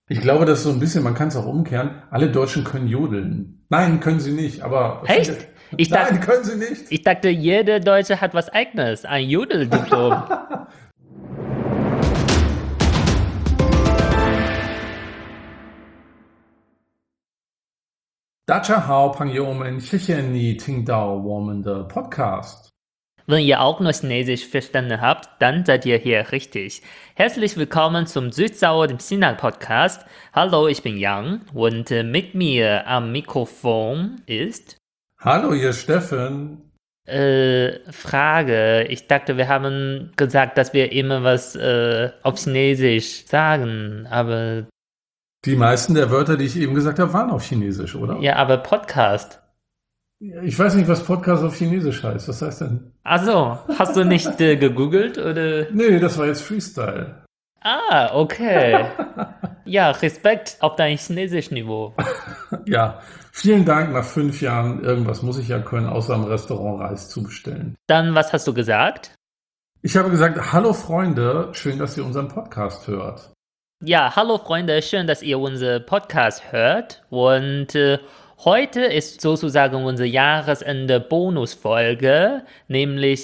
Ich glaube, das ist so ein bisschen, man kann es auch umkehren, alle Deutschen können jodeln. Nein, können sie nicht, aber Echt? Ich dachte, nein, können sie nicht. ich dachte, jeder Deutsche hat was Eigenes, ein Jodeldiplom. Dacha Hao朋友们，谢谢你听到我们的 Podcast。 Wenn ihr auch nur Chinesisch verstanden habt, dann seid ihr hier richtig. Herzlich willkommen zum Süßsauer dem China-Podcast. Hallo, ich bin Yang und mit mir am Mikrofon ist... Hallo, ihr Steffen. Frage. Ich dachte, wir haben gesagt, dass wir immer was auf Chinesisch sagen, aber Die meisten der Wörter, die ich eben gesagt habe, waren auf Chinesisch, oder? ja, aber Podcast. Ich weiß nicht, was Podcast auf Chinesisch heißt. Was heißt denn? Also, hast du nicht gegoogelt oder? Nee, das war jetzt Freestyle. Ah, okay. Ja, Respekt auf dein Chinesisch-Niveau. Ja, vielen Dank. Nach 5 Jahren, irgendwas muss ich ja können, außer im Restaurant Reis zubestellen. Dann, was hast du gesagt? Ich habe gesagt, hallo Freunde, schön, dass ihr unseren Podcast hört. Ja, hallo Freunde, schön, dass ihr unseren Podcast hört. Und heute ist sozusagen unsere Jahresende-Bonusfolge, nämlich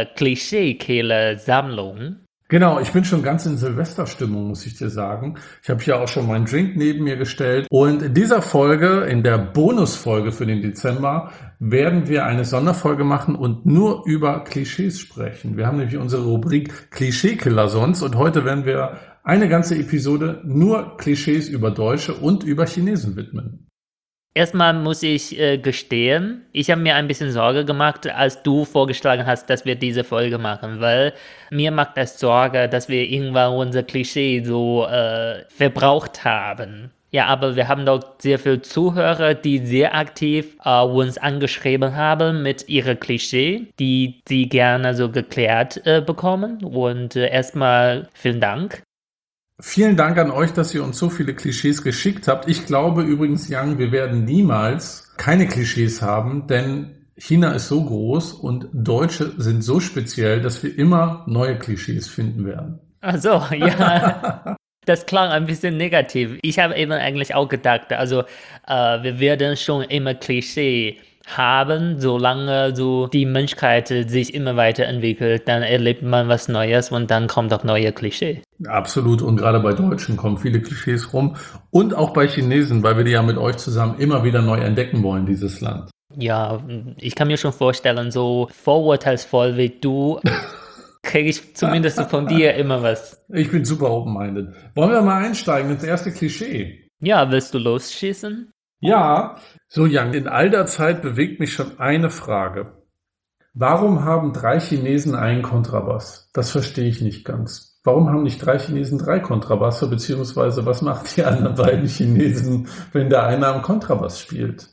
Klischee-Killer-Sammlung. Genau, ich bin schon ganz in Silvesterstimmung, muss ich dir sagen. Ich habe hier auch schon meinen Drink neben mir gestellt. Und in dieser Folge, in der Bonusfolge für den Dezember, werden wir eine Sonderfolge machen und nur über Klischees sprechen. Wir haben nämlich unsere Rubrik Klischeekiller sonst und heute werden wir eine ganze Episode nur Klischees über Deutsche und über Chinesen widmen. Erstmal muss ich gestehen, ich habe mir ein bisschen Sorge gemacht, als du vorgeschlagen hast, dass wir diese Folge machen, weil mir macht es Sorge, dass wir irgendwann unser Klischee so verbraucht haben. Ja, aber wir haben doch sehr viele Zuhörer, die sehr aktiv uns angeschrieben haben mit ihren Klischee, die sie gerne so geklärt bekommen. Und erstmal vielen Dank. Vielen Dank an euch, dass ihr uns so viele Klischees geschickt habt. Ich glaube übrigens, Yang, wir werden niemals keine Klischees haben, denn China ist so groß und Deutsche sind so speziell, dass wir immer neue Klischees finden werden. Ach so, ja. Das klang ein bisschen negativ. Ich habe eben eigentlich auch gedacht, also wir werden schon immer Klischee haben, solange so die Menschheit sich immer weiterentwickelt, dann erlebt man was Neues und dann kommt auch neue Klischee. Absolut, und gerade bei Deutschen kommen viele Klischees rum und auch bei Chinesen, weil wir die ja mit euch zusammen immer wieder neu entdecken wollen, dieses Land. Ja, ich kann mir schon vorstellen, so vorurteilsvoll wie du, kriege ich zumindest von dir immer was. Ich bin super open-minded. Wollen wir mal einsteigen ins erste Klischee? Ja, willst du losschießen? Ja, so Yang, in all der Zeit bewegt mich schon eine Frage. Warum haben 3 Chinesen einen Kontrabass? Das verstehe ich nicht ganz. Warum haben nicht 3 Chinesen 3 Kontrabasse, beziehungsweise was machen die anderen beiden Chinesen, wenn der eine am Kontrabass spielt?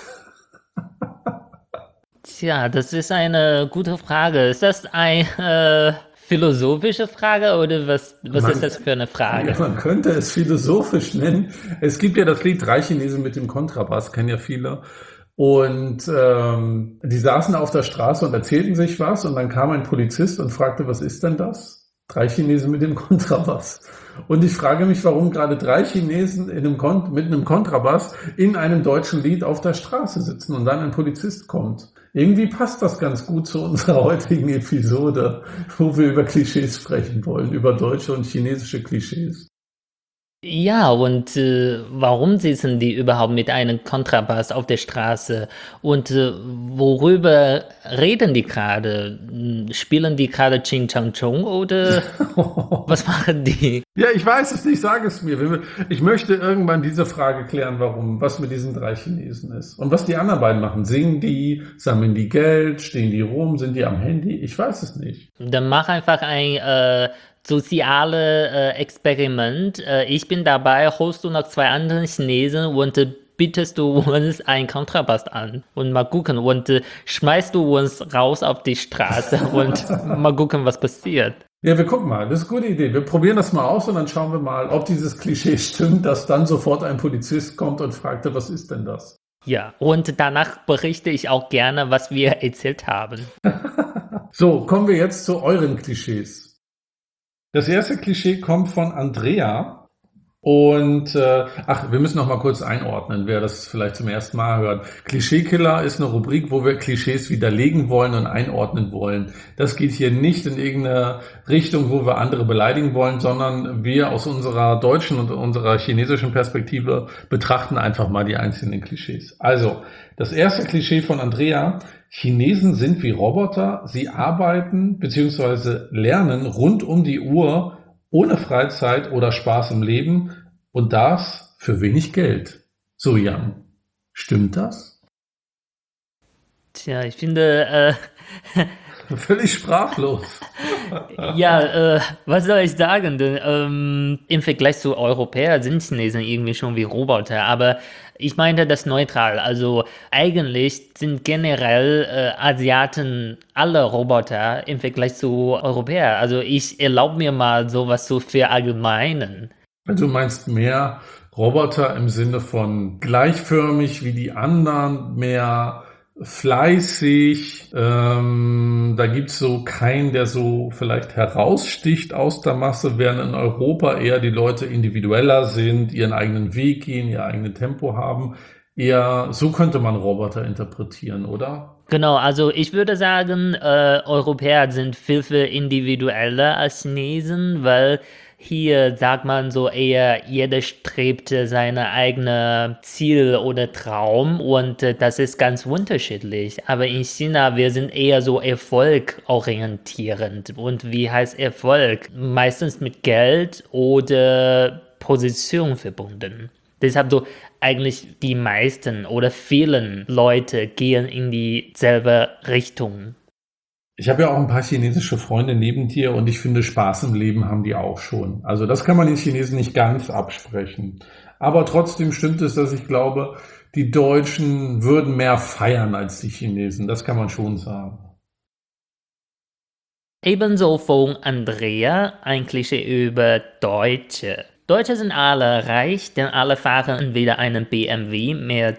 Tja, das ist eine gute Frage. Ist das eine philosophische Frage oder was ist das für eine Frage? Ja, man könnte es philosophisch nennen. Es gibt ja das Lied 3 Chinesen mit dem Kontrabass, kennen ja viele. Und die saßen auf der Straße und erzählten sich was und dann kam ein Polizist und fragte, was ist denn das? 3 Chinesen mit dem Kontrabass. Und ich frage mich, warum gerade 3 Chinesen mit einem Kontrabass in einem deutschen Lied auf der Straße sitzen und dann ein Polizist kommt. Irgendwie passt das ganz gut zu unserer heutigen Episode, wo wir über Klischees sprechen wollen, über deutsche und chinesische Klischees. Ja, und warum sitzen die überhaupt mit einem Kontrabass auf der Straße? Und worüber reden die gerade? Spielen die gerade Ching Chang Chung oder was machen die? Ja, ich weiß es nicht, sag es mir. Ich möchte irgendwann diese Frage klären, was mit diesen 3 Chinesen ist. Und was die anderen beiden machen. Singen die, sammeln die Geld, stehen die rum, sind die am Handy? Ich weiß es nicht. Dann mach einfach ein soziale Experiment. Ich bin dabei, holst du noch 2 andere Chinesen und bietest du uns einen Kontrabass an und mal gucken und schmeißt du uns raus auf die Straße und mal gucken, was passiert. Ja, wir gucken mal. Das ist eine gute Idee. Wir probieren das mal aus und dann schauen wir mal, ob dieses Klischee stimmt, dass dann sofort ein Polizist kommt und fragte, was ist denn das? Ja, und danach berichte ich auch gerne, was wir erzählt haben. So, kommen wir jetzt zu euren Klischees. Das erste Klischee kommt von Andrea Und wir müssen noch mal kurz einordnen, wer das vielleicht zum ersten Mal hört. Klischeekiller ist eine Rubrik, wo wir Klischees widerlegen wollen und einordnen wollen. Das geht hier nicht in irgendeine Richtung, wo wir andere beleidigen wollen, sondern wir aus unserer deutschen und unserer chinesischen Perspektive betrachten einfach mal die einzelnen Klischees. Also, das erste Klischee von Andrea: Chinesen sind wie Roboter. Sie arbeiten bzw. lernen rund um die Uhr, ohne Freizeit oder Spaß im Leben, und das für wenig Geld. So, Jan, stimmt das? Tja, ich finde, Völlig sprachlos. ja, was soll ich sagen? Denn, im Vergleich zu Europäern sind Chinesen irgendwie schon wie Roboter, aber ich meinte das neutral. Also eigentlich sind generell Asiaten alle Roboter im Vergleich zu Europäern. Also ich erlaube mir mal sowas zu verallgemeinern. Also du meinst mehr Roboter im Sinne von gleichförmig wie die anderen, mehr fleißig. Da gibt's so keinen, der so vielleicht heraussticht aus der Masse, während in Europa eher die Leute individueller sind, ihren eigenen Weg gehen, ihr eigenes Tempo haben. Eher so könnte man Roboter interpretieren, oder? Genau, also ich würde sagen, Europäer sind viel, viel individueller als Chinesen, weil hier sagt man so eher, jeder strebt seine eigene Ziel oder Traum und das ist ganz unterschiedlich. Aber in China, wir sind eher so erfolgorientierend. Und wie heißt Erfolg? Meistens mit Geld oder Position verbunden. Deshalb so eigentlich die meisten oder vielen Leute gehen in dieselbe Richtung. Ich habe ja auch ein paar chinesische Freunde neben dir und ich finde, Spaß im Leben haben die auch schon. Also das kann man den Chinesen nicht ganz absprechen. Aber trotzdem stimmt es, dass ich glaube, die Deutschen würden mehr feiern als die Chinesen. Das kann man schon sagen. Ebenso von Andrea ein Klischee über Deutsche. Deutsche sind alle reich, denn alle fahren entweder einen BMW,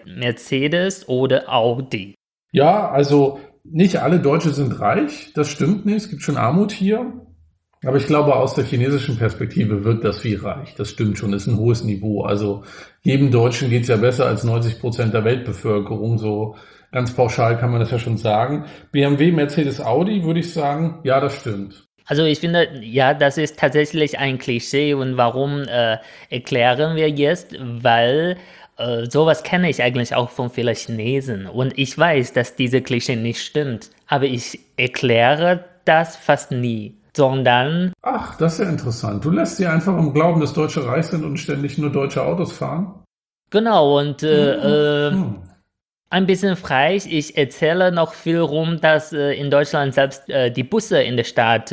Mercedes oder Audi. Ja, also nicht alle Deutsche sind reich, das stimmt nicht. Es gibt schon Armut hier. Aber ich glaube, aus der chinesischen Perspektive wirkt das wie reich. Das stimmt schon, das ist ein hohes Niveau. Also jedem Deutschen geht's ja besser als 90% der Weltbevölkerung. So ganz pauschal kann man das ja schon sagen. BMW, Mercedes, Audi, würde ich sagen, ja, das stimmt. Also ich finde, ja, das ist tatsächlich ein Klischee und warum erklären wir jetzt, weil sowas kenne ich eigentlich auch von vielen Chinesen und ich weiß, dass diese Klischee nicht stimmt, aber ich erkläre das fast nie, sondern Ach, das ist ja interessant. Du lässt sie einfach im Glauben, dass Deutsche reich sind und ständig nur deutsche Autos fahren? genau und Hm. ein bisschen frei. Ich erzähle noch viel rum, dass in Deutschland selbst die Busse in der Stadt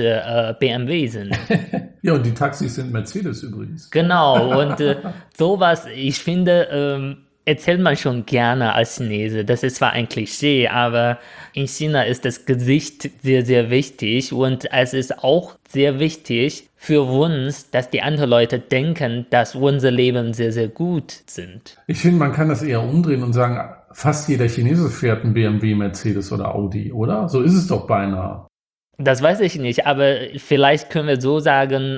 BMW sind. Ja, und die Taxis sind Mercedes übrigens. Genau, und sowas, ich finde, erzählt man schon gerne als Chinese. Das ist zwar ein Klischee, aber in China ist das Gesicht sehr, sehr wichtig und es ist auch sehr wichtig für uns, dass die anderen Leute denken, dass unser Leben sehr, sehr gut sind. Ich finde, man kann das eher umdrehen und sagen, fast jeder Chinese fährt einen BMW, Mercedes oder Audi, oder? So ist es doch beinahe. Das weiß ich nicht, aber vielleicht können wir so sagen,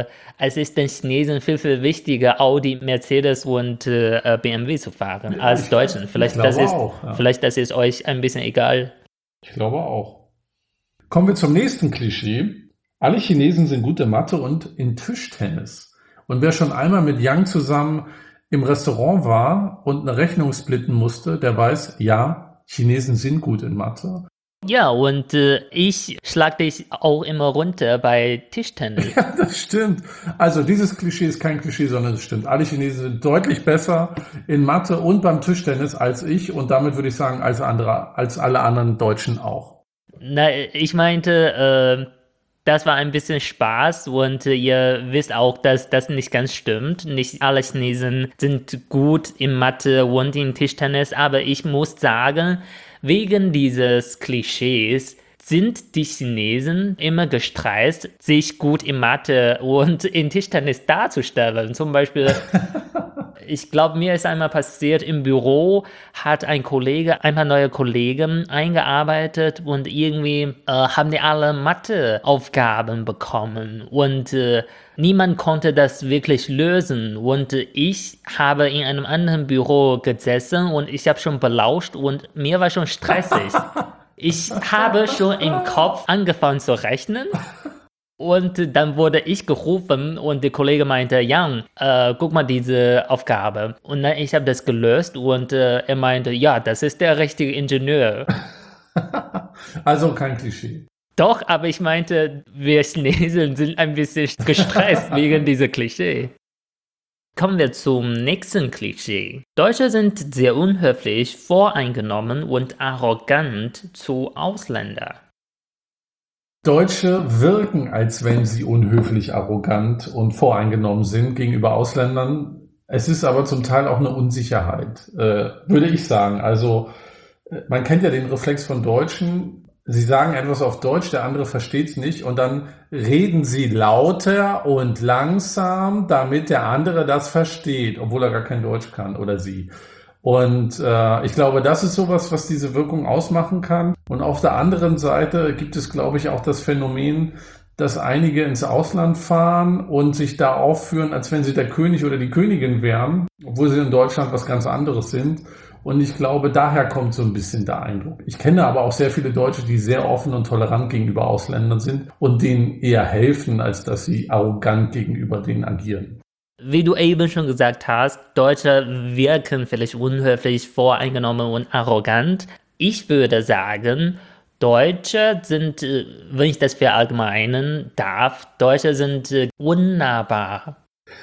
es ist den Chinesen viel, viel wichtiger, Audi, Mercedes und BMW zu fahren als Deutschen. Vielleicht glaube das ist, auch, ja. vielleicht das ist euch ein bisschen egal. Ich glaube auch. Kommen wir zum nächsten Klischee. Alle Chinesen sind gut in Mathe und in Tischtennis. Und wer schon einmal mit Yang zusammen im Restaurant war und eine Rechnung splitten musste, der weiß, ja, Chinesen sind gut in Mathe. Ja, und ich schlag dich auch immer runter bei Tischtennis. Ja, das stimmt. Also dieses Klischee ist kein Klischee, sondern es stimmt. Alle Chinesen sind deutlich besser in Mathe und beim Tischtennis als ich und damit würde ich sagen, als alle anderen Deutschen auch. Na, ich meinte, das war ein bisschen Spaß und ihr wisst auch, dass das nicht ganz stimmt. Nicht alle Chinesen sind gut in Mathe und in Tischtennis, aber ich muss sagen, wegen dieses Klischees sind die Chinesen immer gestresst, sich gut in Mathe und in Tischtennis darzustellen. Zum Beispiel, Ich glaube, mir ist einmal passiert, im Büro hat ein Kollege ein paar neue Kollegen eingearbeitet und irgendwie haben die alle Matheaufgaben bekommen und niemand konnte das wirklich lösen. Und ich habe in einem anderen Büro gesessen und ich habe schon belauscht und mir war schon stressig. Ich habe schon im Kopf angefangen zu rechnen. Und dann wurde ich gerufen und der Kollege meinte, Jan, guck mal diese Aufgabe. Und dann ich habe das gelöst und er meinte, ja, das ist der richtige Ingenieur. Also kein Klischee. Doch, aber ich meinte, wir Chinesen sind ein bisschen gestresst wegen dieser Klischee. Kommen wir zum nächsten Klischee. Deutsche sind sehr unhöflich, voreingenommen und arrogant zu Ausländern. Deutsche wirken, als wenn sie unhöflich, arrogant und voreingenommen sind gegenüber Ausländern. Es ist aber zum Teil auch eine Unsicherheit, würde ich sagen. Also man kennt ja den Reflex von Deutschen. Sie sagen etwas auf Deutsch, der andere versteht es nicht und dann reden sie lauter und langsam, damit der andere das versteht, obwohl er gar kein Deutsch kann oder sie. Und ich glaube, das ist sowas, was diese Wirkung ausmachen kann. Und auf der anderen Seite gibt es, glaube ich, auch das Phänomen, dass einige ins Ausland fahren und sich da aufführen, als wenn sie der König oder die Königin wären, obwohl sie in Deutschland was ganz anderes sind. Und ich glaube, daher kommt so ein bisschen der Eindruck. Ich kenne aber auch sehr viele Deutsche, die sehr offen und tolerant gegenüber Ausländern sind und denen eher helfen, als dass sie arrogant gegenüber denen agieren. Wie du eben schon gesagt hast, Deutsche wirken vielleicht unhöflich, voreingenommen und arrogant. Ich würde sagen, Deutsche sind, wenn ich das verallgemeinern darf, Deutsche sind unnahbar.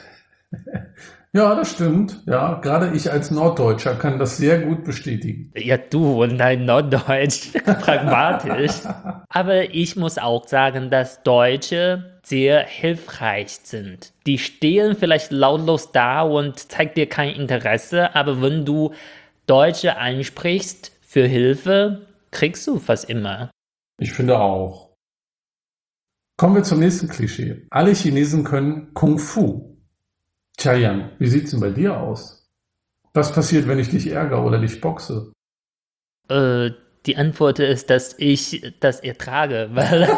Ja, das stimmt. Ja, gerade ich als Norddeutscher kann das sehr gut bestätigen. Ja, du und dein Norddeutsch, pragmatisch. Aber ich muss auch sagen, dass Deutsche sehr hilfreich sind. Die stehen vielleicht lautlos da und zeigen dir kein Interesse, aber wenn du Deutsche ansprichst für Hilfe, kriegst du fast immer. Ich finde auch. Kommen wir zum nächsten Klischee. Alle Chinesen können Kung Fu. Tja, Jan, wie sieht's denn bei dir aus? Was passiert, wenn ich dich ärgere oder dich boxe? Die Antwort ist, dass ich das ertrage, weil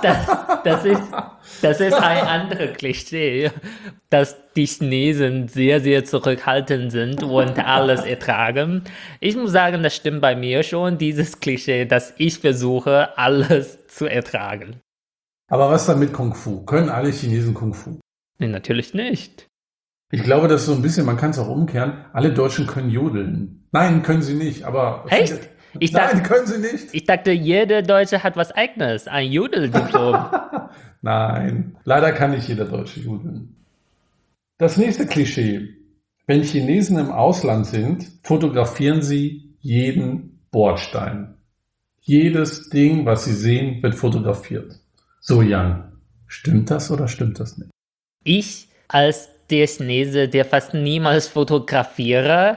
das ist ein anderes Klischee, dass die Chinesen sehr, sehr zurückhaltend sind und alles ertragen. Ich muss sagen, das stimmt bei mir schon, dieses Klischee, dass ich versuche, alles zu ertragen. Aber was dann mit Kung Fu? Können alle Chinesen Kung Fu? Nee, natürlich nicht. Ich glaube, das ist so ein bisschen, man kann es auch umkehren, alle Deutschen können jodeln. Nein, können sie nicht, aber... Echt? Nein, können sie nicht. Ich dachte, jeder Deutsche hat was Eigenes, ein Jodeldiplom. Nein, leider kann nicht jeder Deutsche jodeln. Das nächste Klischee. Wenn Chinesen im Ausland sind, fotografieren sie jeden Bordstein. Jedes Ding, was sie sehen, wird fotografiert. So, Jan, stimmt das oder stimmt das nicht? Ich als der Chinese, der fast niemals fotografiere,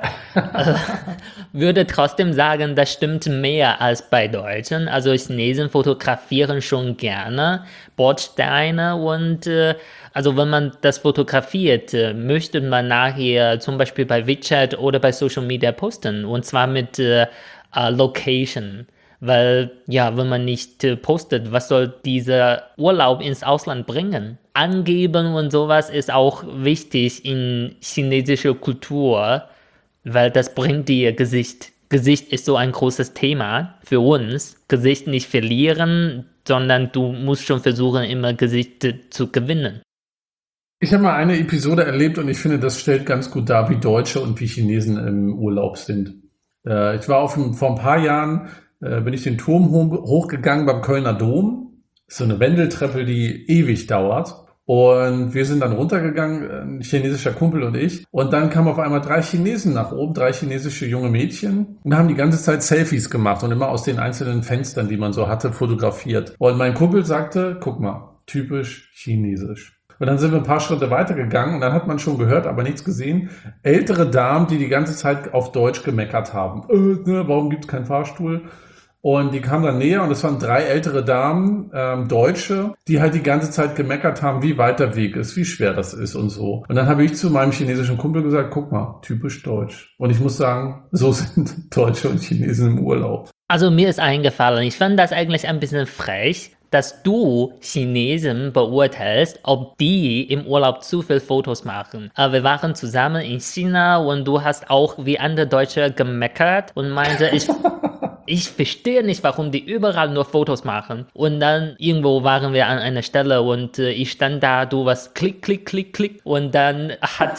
würde trotzdem sagen, das stimmt mehr als bei Deutschen. Also Chinesen fotografieren schon gerne Bordsteine und also wenn man das fotografiert, möchte man nachher zum Beispiel bei WeChat oder bei Social Media posten und zwar mit Location. Weil, ja, wenn man nicht postet, was soll dieser Urlaub ins Ausland bringen? Angeben und sowas ist auch wichtig in chinesischer Kultur, weil das bringt dir Gesicht. Gesicht ist so ein großes Thema für uns. Gesicht nicht verlieren, sondern du musst schon versuchen, immer Gesicht zu gewinnen. Ich habe mal eine Episode erlebt und ich finde, das stellt ganz gut dar, wie Deutsche und wie Chinesen im Urlaub sind. Ich war vor ein paar Jahren bin ich den Turm hochgegangen beim Kölner Dom. Das ist so eine Wendeltreppe, die ewig dauert. Und wir sind dann runtergegangen, ein chinesischer Kumpel und ich. Und dann kamen auf einmal 3 Chinesen nach oben, 3 chinesische junge Mädchen. Und haben die ganze Zeit Selfies gemacht und immer aus den einzelnen Fenstern, die man so hatte, fotografiert. Und mein Kumpel sagte, guck mal, typisch chinesisch. Und dann sind wir ein paar Schritte weitergegangen und dann hat man schon gehört, aber nichts gesehen. Ältere Damen, die die ganze Zeit auf Deutsch gemeckert haben. Warum gibt es keinen Fahrstuhl? Und die kamen dann näher und es waren 3 ältere Damen, Deutsche, die halt die ganze Zeit gemeckert haben, wie weit der Weg ist, wie schwer das ist und so. Und dann habe ich zu meinem chinesischen Kumpel gesagt, guck mal, typisch deutsch. Und ich muss sagen, so sind Deutsche und Chinesen im Urlaub. Also mir ist eingefallen, ich fand das eigentlich ein bisschen frech, dass du Chinesen beurteilst, ob die im Urlaub zu viel Fotos machen. Aber wir waren zusammen in China und du hast auch wie andere Deutsche gemeckert und meinte, ich verstehe nicht, warum die überall nur Fotos machen. Und dann irgendwo waren wir an einer Stelle und ich stand da, du warst klick, klick, klick, klick. Und dann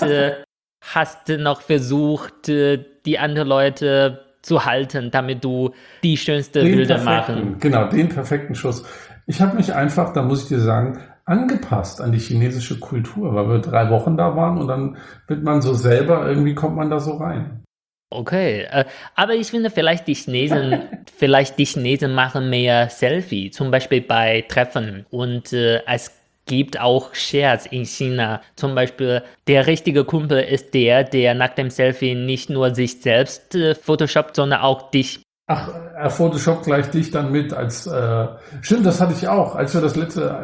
hast du noch versucht, die anderen Leute zu halten, damit du die schönste Bilder machen. Genau, den perfekten Schuss. Ich habe mich einfach, da muss ich dir sagen, angepasst an die chinesische Kultur, weil wir 3 Wochen da waren und dann wird man so selber, irgendwie kommt man da so rein. Okay, aber ich finde vielleicht die Chinesen machen mehr Selfie, zum Beispiel bei Treffen. Und es gibt auch Shares in China. Zum Beispiel, der richtige Kumpel ist der nach dem Selfie nicht nur sich selbst photoshoppt, sondern auch dich. Ach, er photoshoppt gleich dich dann mit als, stimmt, das hatte ich auch. Als wir das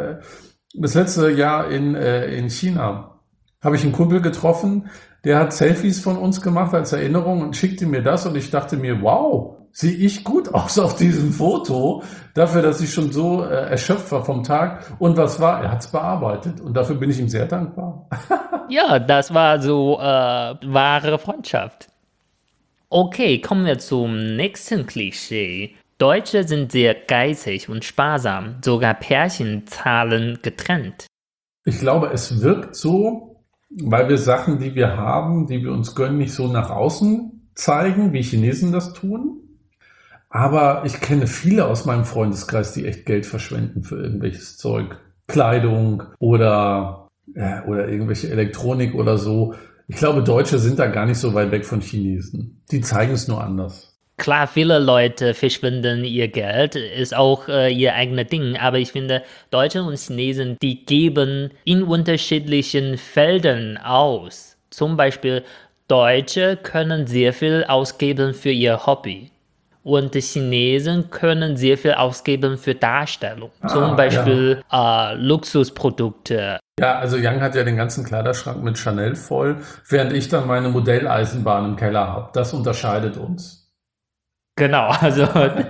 letzte Jahr in China, habe ich einen Kumpel getroffen, der hat Selfies von uns gemacht als Erinnerung und schickte mir das und ich dachte mir, wow, sehe ich gut aus auf diesem Foto, dafür, dass ich schon so erschöpft war vom Tag. Und was war? Er hat es bearbeitet und dafür bin ich ihm sehr dankbar. Ja, das war so wahre Freundschaft. Okay, kommen wir zum nächsten Klischee. Deutsche sind sehr geizig und sparsam, sogar Pärchen zahlen getrennt. Ich glaube, es wirkt so, weil wir Sachen, die wir haben, die wir uns gönnen, nicht so nach außen zeigen, wie Chinesen das tun. Aber ich kenne viele aus meinem Freundeskreis, die echt Geld verschwenden für irgendwelches Zeug. Kleidung oder irgendwelche Elektronik oder so. Ich glaube, Deutsche sind da gar nicht so weit weg von Chinesen. Die zeigen es nur anders. Klar, viele Leute verschwenden ihr Geld, ist auch ihr eigenes Ding, aber ich finde, Deutsche und Chinesen, die geben in unterschiedlichen Feldern aus. Zum Beispiel, Deutsche können sehr viel ausgeben für ihr Hobby. Und die Chinesen können sehr viel ausgeben für Darstellung. Zum Beispiel Luxusprodukte. Ja, also Yang hat ja den ganzen Kleiderschrank mit Chanel voll, während ich dann meine Modelleisenbahn im Keller habe. Das unterscheidet uns. Genau, also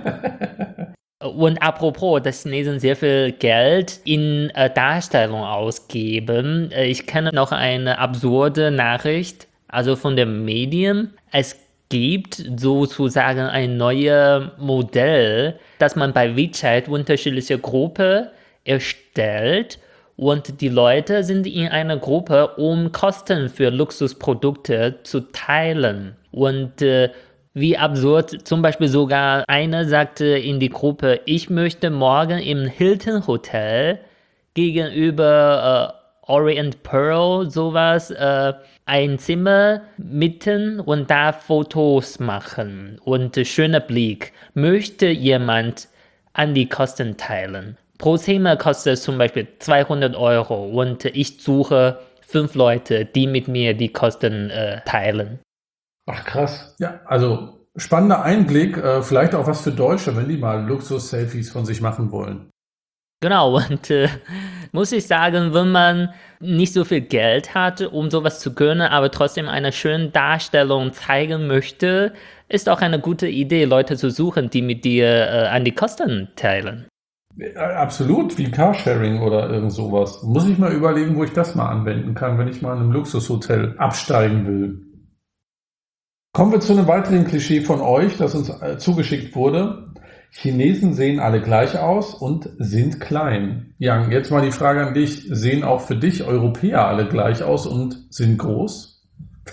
und apropos, dass Chinesen sehr viel Geld in Darstellung ausgeben. Ich kenne noch eine absurde Nachricht, also von den Medien. Es gibt sozusagen ein neues Modell, das man bei WeChat unterschiedliche Gruppen erstellt und die Leute sind in einer Gruppe, um Kosten für Luxusprodukte zu teilen. Und wie absurd, zum Beispiel sogar einer sagte in die Gruppe, ich möchte morgen im Hilton Hotel gegenüber Orient Pearl sowas ein Zimmer mieten und da Fotos machen und schöner Blick. Möchte jemand an die Kosten teilen? Pro Zimmer kostet es zum Beispiel 200 Euro und ich suche 5 Leute, die mit mir die Kosten teilen. Ach krass. Ja, also spannender Einblick, vielleicht auch was für Deutsche, wenn die mal Luxus-Selfies von sich machen wollen. Genau, und muss ich sagen, wenn man nicht so viel Geld hat, um sowas zu gönnen, aber trotzdem eine schöne Darstellung zeigen möchte, ist auch eine gute Idee, Leute zu suchen, die mit dir an die Kosten teilen. Absolut, wie Carsharing oder irgend sowas. Muss ich mal überlegen, wo ich das mal anwenden kann, wenn ich mal in einem Luxushotel absteigen will. Kommen wir zu einem weiteren Klischee von euch, das uns zugeschickt wurde. Chinesen sehen alle gleich aus und sind klein. Yang, jetzt mal die Frage an dich. Sehen auch für dich Europäer alle gleich aus und sind groß?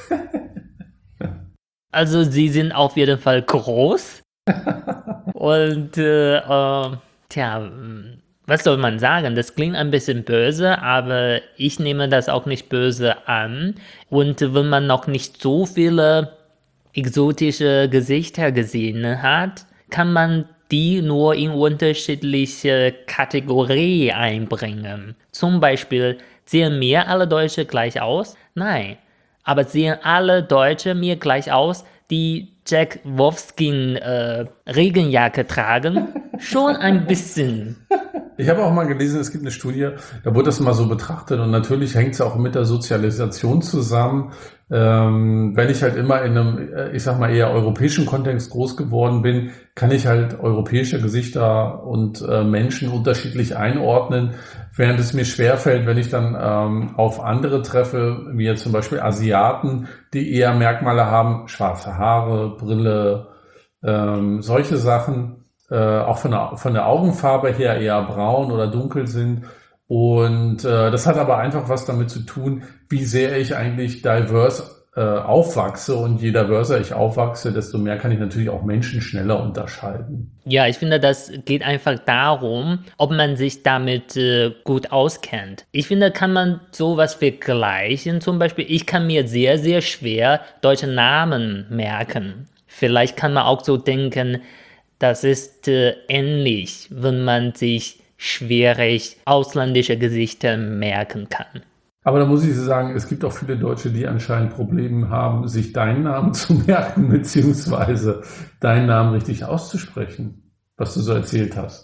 Also sie sind auf jeden Fall groß. Und tja, was soll man sagen? Das klingt ein bisschen böse, aber ich nehme das auch nicht böse an. Und wenn man noch nicht so viele exotische Gesichter gesehen hat, kann man die nur in unterschiedliche Kategorien einbringen. Zum Beispiel, sehen mir alle Deutsche gleich aus? Nein. Aber sehen alle Deutsche mir gleich aus? die Jack Wolfskin Regenjacke tragen? Schon ein bisschen. Ich habe auch mal gelesen, es gibt eine Studie, da wurde das mal so betrachtet und natürlich hängt es auch mit der Sozialisation zusammen. Wenn ich halt immer in einem, ich sag mal, eher europäischen Kontext groß geworden bin, kann ich halt europäische Gesichter und Menschen unterschiedlich einordnen, während es mir schwerfällt, wenn ich dann auf andere treffe, wie jetzt zum Beispiel Asiaten, die eher Merkmale haben, schwarze Haare, Brille, solche Sachen. Auch von der Augenfarbe her eher braun oder dunkel sind. Und das hat aber einfach was damit zu tun, wie sehr ich eigentlich diverse aufwachse. Und je diverser ich aufwachse, desto mehr kann ich natürlich auch Menschen schneller unterscheiden. Ja, ich finde, das geht einfach darum, ob man sich damit gut auskennt. Ich finde, kann man sowas vergleichen. Zum Beispiel, ich kann mir sehr, sehr schwer deutsche Namen merken. Vielleicht kann man auch so denken, das ist ähnlich, wenn man sich schwierig ausländische Gesichter merken kann. Aber da muss ich sagen, es gibt auch viele Deutsche, die anscheinend Probleme haben, sich deinen Namen zu merken, beziehungsweise deinen Namen richtig auszusprechen, was du so erzählt hast.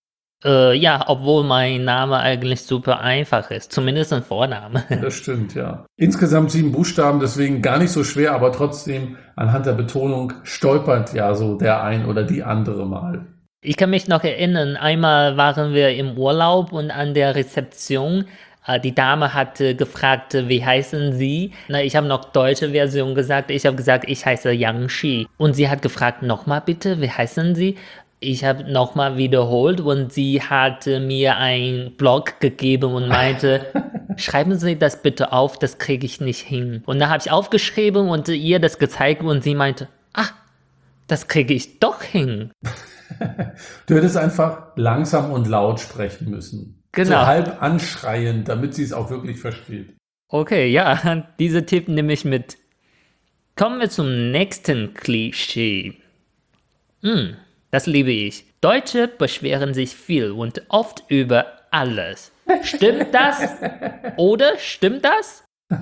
Ja, obwohl mein Name eigentlich super einfach ist, zumindest ein Vorname. Das stimmt, ja. Insgesamt 7 Buchstaben, deswegen gar nicht so schwer, aber trotzdem anhand der Betonung stolpert ja so der ein oder die andere mal. Ich kann mich noch erinnern, einmal waren wir im Urlaub und an der Rezeption, die Dame hatte gefragt, wie heißen Sie? Na, ich habe noch deutsche Version gesagt, ich habe gesagt, ich heiße Yang Shi. Und sie hat gefragt, nochmal bitte, wie heißen Sie? Ich habe nochmal wiederholt und sie hat mir einen Blog gegeben und meinte, schreiben Sie das bitte auf, das kriege ich nicht hin. Und da habe ich aufgeschrieben und ihr das gezeigt und sie meinte, das kriege ich doch hin. Du hättest einfach langsam und laut sprechen müssen. Genau. So halb anschreien, damit sie es auch wirklich versteht. Okay, ja, diese Tipp nehme ich mit. Kommen wir zum nächsten Klischee. Das liebe ich. Deutsche beschweren sich viel und oft über alles. Stimmt das? Oder stimmt das?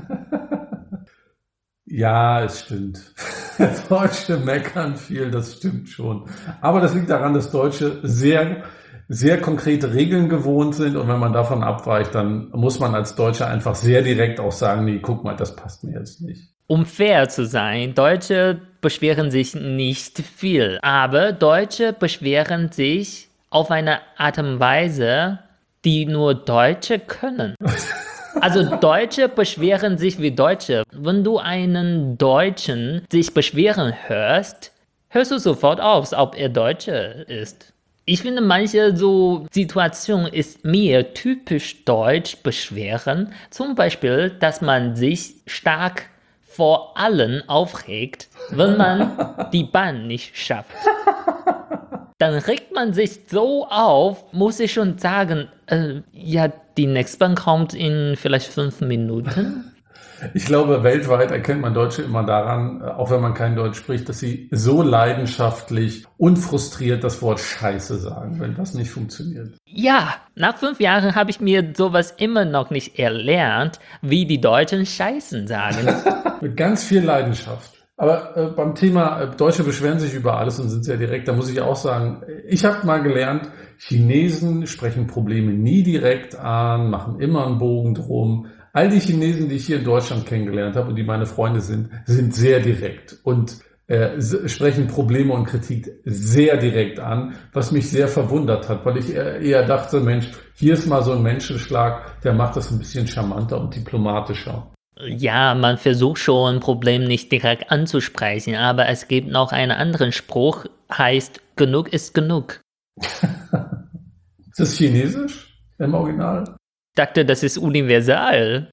Ja, es stimmt. Deutsche meckern viel, das stimmt schon. Aber das liegt daran, dass Deutsche sehr, sehr konkrete Regeln gewohnt sind und wenn man davon abweicht, dann muss man als Deutscher einfach sehr direkt auch sagen, nee, guck mal, das passt mir jetzt nicht. Um fair zu sein, Deutsche beschweren sich nicht viel, aber Deutsche beschweren sich auf eine Art und Weise, die nur Deutsche können. Also Deutsche beschweren sich wie Deutsche. Wenn du einen Deutschen sich beschweren hörst, hörst du sofort auf, ob er Deutsche ist. Ich finde, manche so Situationen ist mir typisch deutsch beschweren. Zum Beispiel, dass man sich stark vor allen aufregt, wenn man die Bahn nicht schafft. Dann regt man sich so auf, muss ich schon sagen, ja, die nächste Bahn kommt in vielleicht 5 Minuten. Ich glaube, weltweit erkennt man Deutsche immer daran, auch wenn man kein Deutsch spricht, dass sie so leidenschaftlich und frustriert das Wort Scheiße sagen, wenn das nicht funktioniert. Ja, nach 5 Jahren habe ich mir sowas immer noch nicht erlernt, wie die Deutschen Scheißen sagen. Mit ganz viel Leidenschaft. Aber beim Thema Deutsche beschweren sich über alles und sind sehr direkt, da muss ich auch sagen, ich habe mal gelernt, Chinesen sprechen Probleme nie direkt an, machen immer einen Bogen drum. All die Chinesen, die ich hier in Deutschland kennengelernt habe und die meine Freunde sind sehr direkt und sprechen Probleme und Kritik sehr direkt an, was mich sehr verwundert hat, weil ich eher dachte, Mensch, hier ist mal so ein Menschenschlag, der macht das ein bisschen charmanter und diplomatischer. Ja, man versucht schon, ein Problem nicht direkt anzusprechen, aber es gibt noch einen anderen Spruch, heißt, genug ist genug. Ist das Chinesisch im Original? Ich dachte, das ist universal.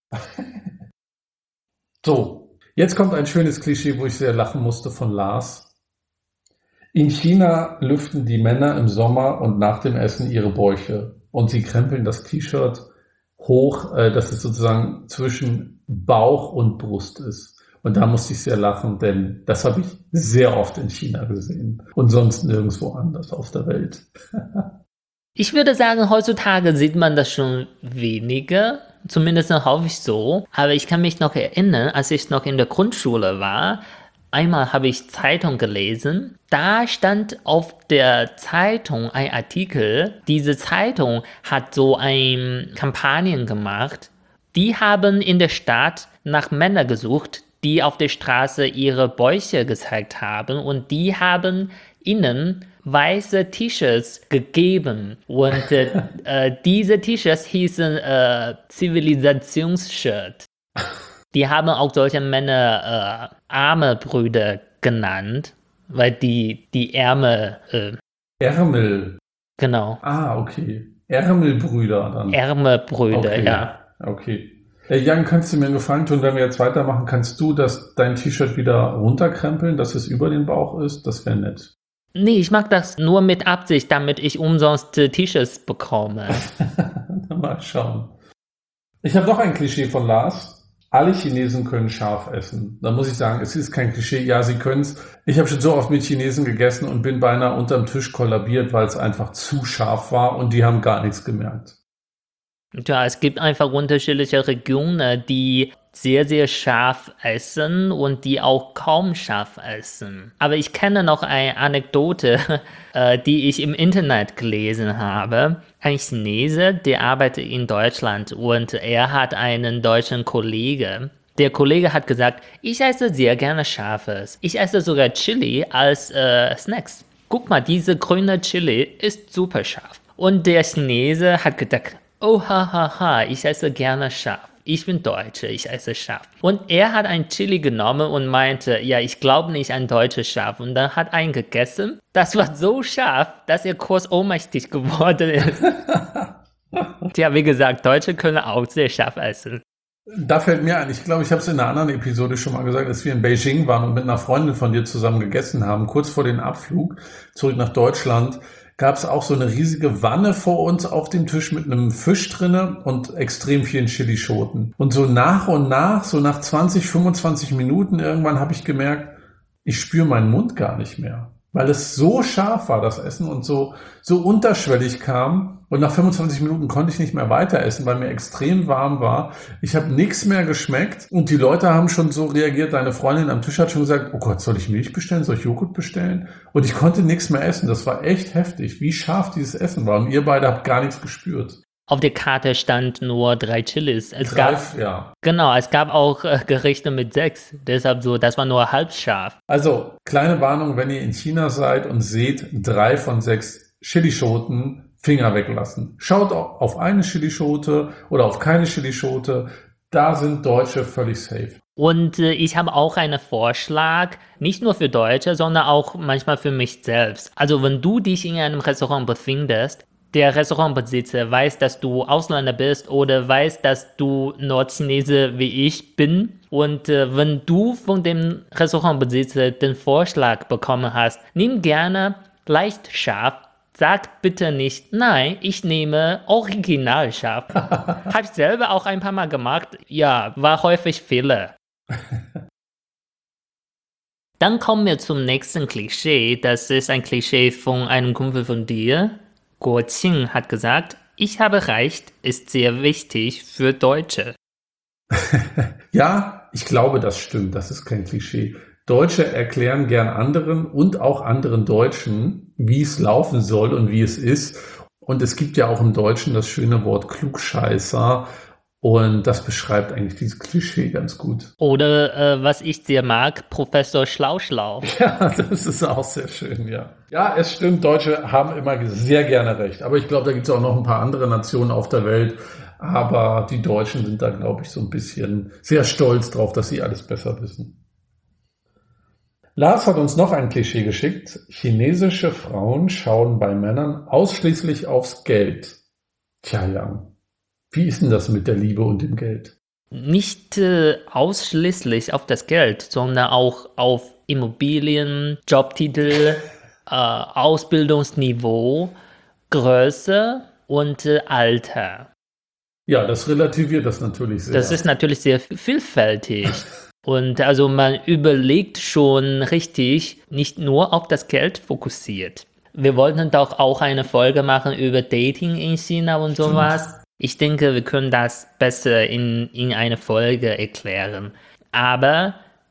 So, jetzt kommt ein schönes Klischee, wo ich sehr lachen musste von Lars. In China lüften die Männer im Sommer und nach dem Essen ihre Bäuche und sie krempeln das T-Shirt hoch, dass es sozusagen zwischen Bauch und Brust ist. Und da musste ich sehr lachen, denn das habe ich sehr oft in China gesehen und sonst nirgendwo anders auf der Welt. Ich würde sagen, heutzutage sieht man das schon weniger, zumindest hoffe ich so. Aber ich kann mich noch erinnern, als ich noch in der Grundschule war, Einmal habe ich Zeitung gelesen, da stand auf der Zeitung ein Artikel, diese Zeitung hat so eine Kampagne gemacht, die haben in der Stadt nach Männern gesucht, die auf der Straße ihre Bäuche gezeigt haben und die haben ihnen weiße T-Shirts gegeben und diese T-Shirts hießen Zivilisationsshirt. Die haben auch solche Männer arme Brüder genannt, weil die Ärmel. Ärmel. Genau. Ah, okay. Ärmelbrüder dann. Ärmelbrüder, Okay. ja. Okay. Jan, kannst du mir einen Gefallen tun, wenn wir jetzt weitermachen? Kannst du dein T-Shirt wieder runterkrempeln, dass es über den Bauch ist? Das wäre nett. Nee, ich mag das nur mit Absicht, damit ich umsonst T-Shirts bekomme. Mal schauen. Ich habe noch ein Klischee von Lars. Alle Chinesen können scharf essen. Da muss ich sagen, es ist kein Klischee. Ja, sie können es. Ich habe schon so oft mit Chinesen gegessen und bin beinahe unterm Tisch kollabiert, weil es einfach zu scharf war und die haben gar nichts gemerkt. Ja, es gibt einfach unterschiedliche Regionen, die sehr, sehr scharf essen und die auch kaum scharf essen. Aber ich kenne noch eine Anekdote, die ich im Internet gelesen habe. Ein Chinese, der arbeitet in Deutschland und er hat einen deutschen Kollegen. Der Kollege hat gesagt, ich esse sehr gerne Scharfes. Ich esse sogar Chili als Snacks. Guck mal, diese grüne Chili ist super scharf. Und der Chinese hat gedacht, oh, hahaha, ich esse gerne scharf. Ich bin Deutscher, ich esse scharf. Und er hat ein Chili genommen und meinte, ja, ich glaube nicht an deutsches Scharf. Und dann hat er einen gegessen. Das war so scharf, dass er kurz ohnmächtig geworden ist. Tja, wie gesagt, Deutsche können auch sehr scharf essen. Da fällt mir ein, ich glaube, ich habe es in einer anderen Episode schon mal gesagt, dass wir in Beijing waren und mit einer Freundin von dir zusammen gegessen haben. Kurz vor dem Abflug zurück nach Deutschland gab es auch so eine riesige Wanne vor uns auf dem Tisch mit einem Fisch drinne und extrem vielen Chilischoten. Und so nach und nach, so nach 20, 25 Minuten irgendwann habe ich gemerkt, ich spüre meinen Mund gar nicht mehr. Weil es so scharf war, das Essen, und so unterschwellig kam. Und nach 25 Minuten konnte ich nicht mehr weiter essen, weil mir extrem warm war. Ich habe nichts mehr geschmeckt und die Leute haben schon so reagiert. Deine Freundin am Tisch hat schon gesagt, oh Gott, soll ich Milch bestellen? Soll ich Joghurt bestellen? Und ich konnte nichts mehr essen. Das war echt heftig, wie scharf dieses Essen war. Und ihr beide habt gar nichts gespürt. Auf der Karte stand nur 3 Chilis. Es gab auch Gerichte mit 6. Deshalb so, das war nur halb scharf. Also, kleine Warnung, wenn ihr in China seid und seht 3 von 6 Chilischoten, Finger weglassen. Schaut auf eine Chilischote oder auf keine Chilischote. Da sind Deutsche völlig safe. Und ich habe auch einen Vorschlag, nicht nur für Deutsche, sondern auch manchmal für mich selbst. Also wenn du dich in einem Restaurant befindest, der Restaurantbesitzer weiß, dass du Ausländer bist oder weiß, dass du Nordchinese wie ich bin. Und wenn du von dem Restaurantbesitzer den Vorschlag bekommen hast, nimm gerne leicht scharf. Sag bitte nicht, nein, ich nehme original scharf. Habe ich selber auch ein paar Mal gemacht. Ja, war häufig Fehler. Dann kommen wir zum nächsten Klischee. Das ist ein Klischee von einem Kumpel von dir. Guo Qing hat gesagt, ich habe recht, ist sehr wichtig für Deutsche. Ja, ich glaube, das stimmt. Das ist kein Klischee. Deutsche erklären gern anderen und auch anderen Deutschen, wie es laufen soll und wie es ist. Und es gibt ja auch im Deutschen das schöne Wort Klugscheißer. Und das beschreibt eigentlich dieses Klischee ganz gut. Oder was ich sehr mag, Professor Schlauschlau. Ja, das ist auch sehr schön, ja. Ja, es stimmt, Deutsche haben immer sehr gerne recht. Aber ich glaube, da gibt es auch noch ein paar andere Nationen auf der Welt. Aber die Deutschen sind da, glaube ich, so ein bisschen sehr stolz drauf, dass sie alles besser wissen. Lars hat uns noch ein Klischee geschickt. Chinesische Frauen schauen bei Männern ausschließlich aufs Geld. Tja, Jan, wie ist denn das mit der Liebe und dem Geld? Nicht ausschließlich auf das Geld, sondern auch auf Immobilien, Jobtitel, Ausbildungsniveau, Größe und Alter. Ja, das relativiert das natürlich sehr. Das ist natürlich sehr vielfältig. Und also man überlegt schon richtig, nicht nur auf das Geld fokussiert. Wir wollten doch auch eine Folge machen über Dating in China und sowas. Ich denke, wir können das besser in einer Folge erklären. Aber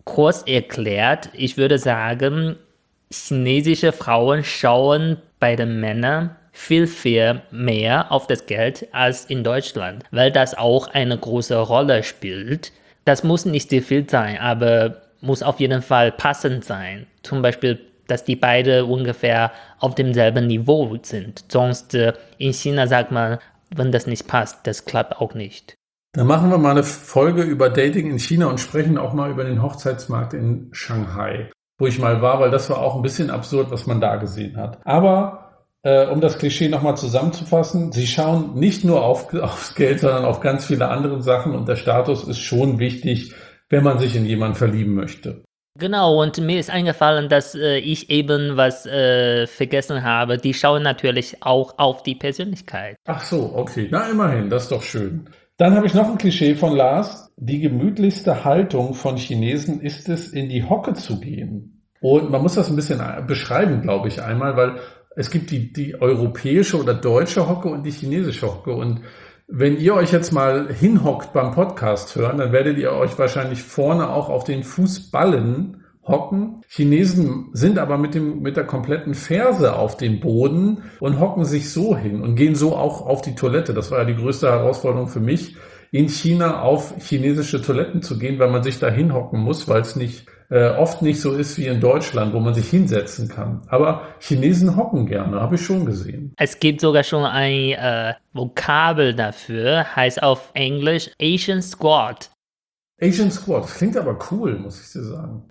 Kurz erklärt, ich würde sagen, chinesische Frauen schauen bei den Männern viel mehr auf das Geld als in Deutschland, weil das auch eine große Rolle spielt. Das muss nicht sehr viel sein, aber muss auf jeden Fall passend sein. Zum Beispiel, dass die beide ungefähr auf demselben Niveau sind. Sonst in China sagt man, wenn das nicht passt, das klappt auch nicht. Dann machen wir mal eine Folge über Dating in China und sprechen auch mal über den Hochzeitsmarkt in Shanghai, wo ich mal war, weil das war auch ein bisschen absurd, was man da gesehen hat. Aber um das Klischee nochmal zusammenzufassen, sie schauen nicht nur aufs Geld, sondern auf ganz viele andere Sachen und der Status ist schon wichtig, wenn man sich in jemanden verlieben möchte. Genau, und mir ist eingefallen, dass ich eben was vergessen habe. Die schauen natürlich auch auf die Persönlichkeit. Ach so, okay. Na, immerhin, das ist doch schön. Dann habe ich noch ein Klischee von Lars. Die gemütlichste Haltung von Chinesen ist es, in die Hocke zu gehen. Und man muss das ein bisschen beschreiben, glaube ich, einmal, weil es gibt die europäische oder deutsche Hocke und die chinesische Hocke. Und wenn ihr euch jetzt mal hinhockt beim Podcast hören, dann werdet ihr euch wahrscheinlich vorne auch auf den Fußballen hocken. Chinesen sind aber mit der kompletten Ferse auf dem Boden und hocken sich so hin und gehen so auch auf die Toilette. Das war ja die größte Herausforderung für mich, in China auf chinesische Toiletten zu gehen, weil man sich da hinhocken muss, weil es oft nicht so ist wie in Deutschland, wo man sich hinsetzen kann. Aber Chinesen hocken gerne, habe ich schon gesehen. Es gibt sogar schon ein Vokabel dafür, heißt auf Englisch Asian Squat. Asian Squat, das klingt aber cool, muss ich dir sagen.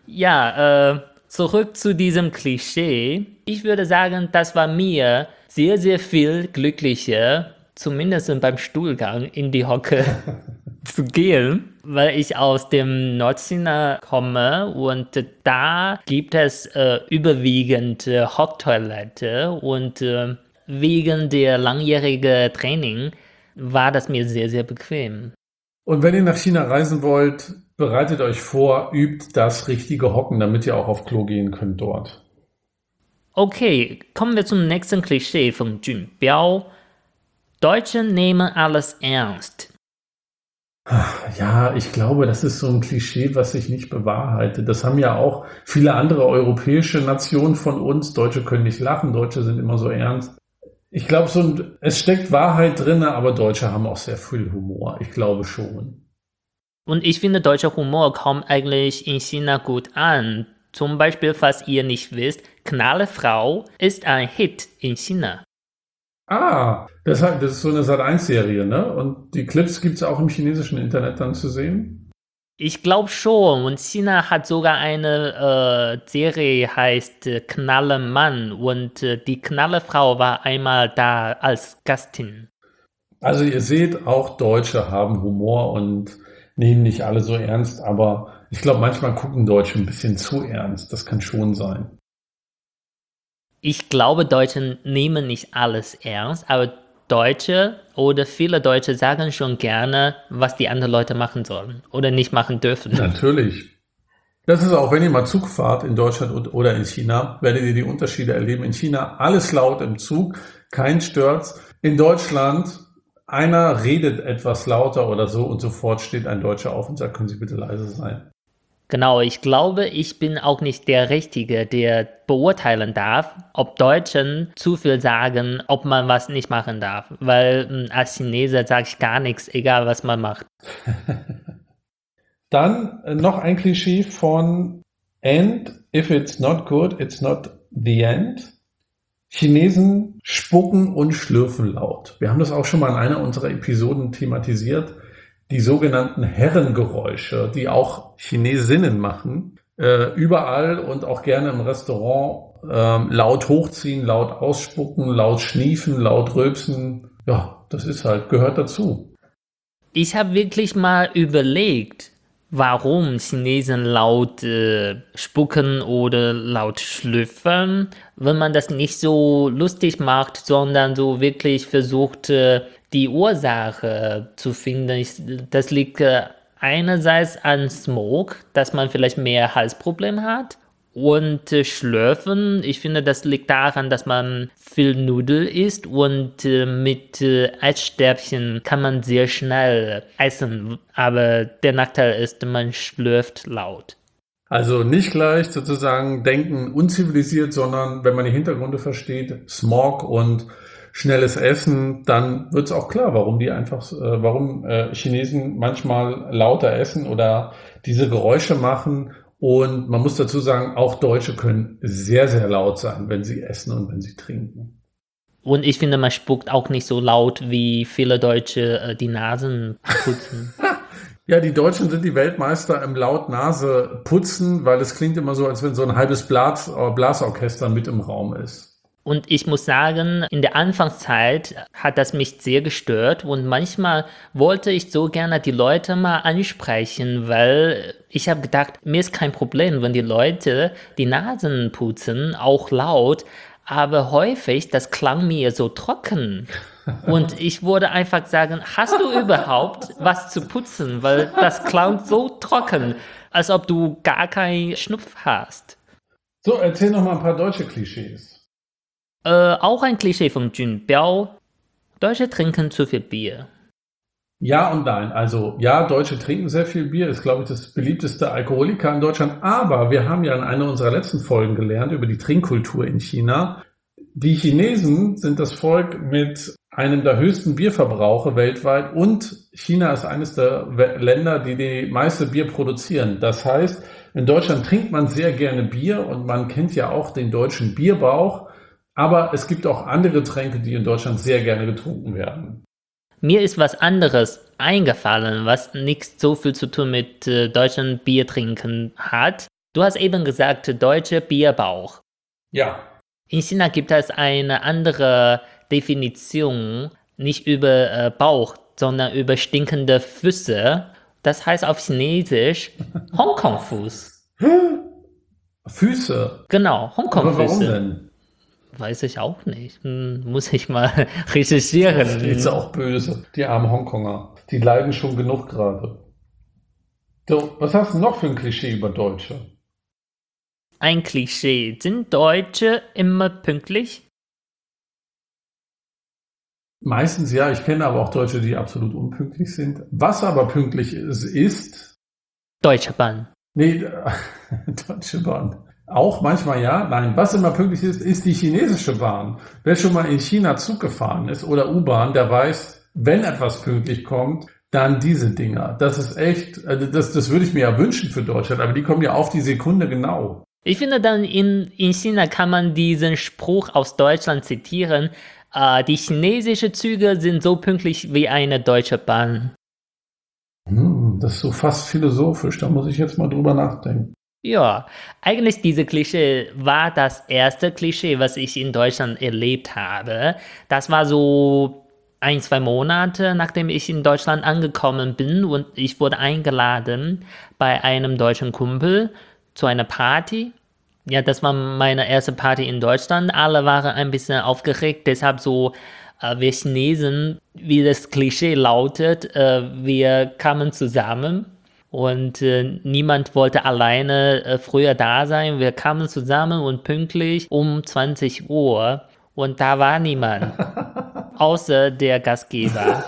Ja, zurück zu diesem Klischee. Ich würde sagen, das war mir sehr, sehr viel glücklicher, zumindest beim Stuhlgang in die Hocke zu gehen, weil ich aus dem Nordchina komme und da gibt es überwiegend Hocktoilette und wegen der langjährigen Training war das mir sehr, sehr bequem. Und wenn ihr nach China reisen wollt, bereitet euch vor, übt das richtige Hocken, damit ihr auch auf Klo gehen könnt dort. Okay, kommen wir zum nächsten Klischee von Jun Biao. Deutsche nehmen alles ernst. Ja, ich glaube, das ist so ein Klischee, was sich nicht bewahrheitet. Das haben ja auch viele andere europäische Nationen von uns. Deutsche können nicht lachen, Deutsche sind immer so ernst. Ich glaube, es steckt Wahrheit drin, aber Deutsche haben auch sehr viel Humor. Ich glaube schon. Und ich finde, deutscher Humor kommt eigentlich in China gut an. Zum Beispiel, falls ihr nicht wisst, Knallefrau ist ein Hit in China. Ah, das ist so eine Sat.1-Serie, ne? Und die Clips gibt es auch im chinesischen Internet dann zu sehen? Ich glaube schon. Und China hat sogar eine Serie, heißt Knallemann. Und die Knallefrau war einmal da als Gastin. Also ihr seht, auch Deutsche haben Humor und nehmen nicht alle so ernst, aber ich glaube, manchmal gucken Deutsche ein bisschen zu ernst. Das kann schon sein. Ich glaube, Deutsche nehmen nicht alles ernst, aber Deutsche oder viele Deutsche sagen schon gerne, was die anderen Leute machen sollen oder nicht machen dürfen. Natürlich. Das ist auch, wenn ihr mal Zug fahrt in Deutschland oder in China, werdet ihr die Unterschiede erleben. In China alles laut im Zug, kein Stört's. In Deutschland einer redet etwas lauter oder so und sofort steht ein Deutscher auf und sagt, können Sie bitte leise sein. Genau, ich glaube, ich bin auch nicht der Richtige, der beurteilen darf, ob Deutschen zu viel sagen, ob man was nicht machen darf. Weil als Chinese sage ich gar nichts, egal was man macht. Dann noch ein Klischee von "And if it's not good, it's not the end". Chinesen spucken und schlürfen laut. Wir haben das auch schon mal in einer unserer Episoden thematisiert. Die sogenannten Herrengeräusche, die auch Chinesinnen machen, überall und auch gerne im Restaurant laut hochziehen, laut ausspucken, laut schniefen, laut rülpsen. Ja, das ist halt, gehört dazu. Ich habe wirklich mal überlegt, warum Chinesen laut spucken oder laut schlüpfen, wenn man das nicht so lustig macht, sondern so wirklich versucht, die Ursache zu finden. Das liegt einerseits an Smoke, dass man vielleicht mehr Halsprobleme hat. Und Schlürfen, ich finde, das liegt daran, dass man viel Nudel isst und mit Eisstäbchen kann man sehr schnell essen. Aber der Nachteil ist, man schlürft laut. Also nicht gleich sozusagen denken unzivilisiert, sondern wenn man die Hintergründe versteht, Smog und schnelles Essen, dann wird es auch klar, warum Chinesen manchmal lauter essen oder diese Geräusche machen. Und man muss dazu sagen, auch Deutsche können sehr, sehr laut sein, wenn sie essen und wenn sie trinken. Und ich finde, man spuckt auch nicht so laut, wie viele Deutsche die Nasen putzen. Ja, die Deutschen sind die Weltmeister im laut Nase putzen, weil es klingt immer so, als wenn so ein halbes Blasorchester mit im Raum ist. Und ich muss sagen, in der Anfangszeit hat das mich sehr gestört und manchmal wollte ich so gerne die Leute mal ansprechen, weil ich habe gedacht, mir ist kein Problem, wenn die Leute die Nasen putzen, auch laut, aber häufig, das klang mir so trocken. Und ich würde einfach sagen, hast du überhaupt was zu putzen? Weil das klang so trocken, als ob du gar keinen Schnupf hast. So, erzähl noch mal ein paar deutsche Klischees. Auch ein Klischee von Junbiao. Deutsche trinken zu viel Bier. Ja und nein. Also ja, Deutsche trinken sehr viel Bier, ist, glaube ich, das beliebteste Alkoholiker in Deutschland. Aber wir haben ja in einer unserer letzten Folgen gelernt über die Trinkkultur in China. Die Chinesen sind das Volk mit einem der höchsten Bierverbrauche weltweit und China ist eines der Länder, die die meiste Bier produzieren. Das heißt, in Deutschland trinkt man sehr gerne Bier und man kennt ja auch den deutschen Bierbauch. Aber es gibt auch andere Tränke, die in Deutschland sehr gerne getrunken werden. Mir ist was anderes eingefallen, was nichts so viel zu tun mit Deutschland Bier trinken hat. Du hast eben gesagt, deutsche Bierbauch. Ja. In China gibt es eine andere Definition, nicht über Bauch, sondern über stinkende Füße. Das heißt auf Chinesisch Hongkong-Fuß. Füße? Genau, Hongkong-Füße. Aber warum denn? Weiß ich auch nicht. Muss ich mal recherchieren. Das ist auch böse, die armen Hongkonger. Die leiden schon genug gerade. So, was hast du noch für ein Klischee über Deutsche? Ein Klischee. Sind Deutsche immer pünktlich? Meistens ja, ich kenne aber auch Deutsche, die absolut unpünktlich sind. Was aber pünktlich ist... Deutsche Bahn. Nee, Deutsche Bahn. Auch manchmal ja, nein. Was immer pünktlich ist die chinesische Bahn. Wer schon mal in China Zug gefahren ist oder U-Bahn, der weiß, wenn etwas pünktlich kommt, dann diese Dinger. Das ist echt, das würde ich mir ja wünschen für Deutschland, aber die kommen ja auf die Sekunde genau. Ich finde dann in China kann man diesen Spruch aus Deutschland zitieren. Die chinesischen Züge sind so pünktlich wie eine deutsche Bahn. Das ist so fast philosophisch, da muss ich jetzt mal drüber nachdenken. Ja, eigentlich diese Klischee war das erste Klischee, was ich in Deutschland erlebt habe. Das war so 1-2 Monate, nachdem ich in Deutschland angekommen bin und ich wurde eingeladen bei einem deutschen Kumpel zu einer Party. Ja, das war meine erste Party in Deutschland. Alle waren ein bisschen aufgeregt, deshalb so, wir Chinesen, wie das Klischee lautet, wir kamen zusammen. Und niemand wollte alleine früher da sein. Wir kamen zusammen und pünktlich um 20 Uhr. Und da war niemand, außer der Gastgeber.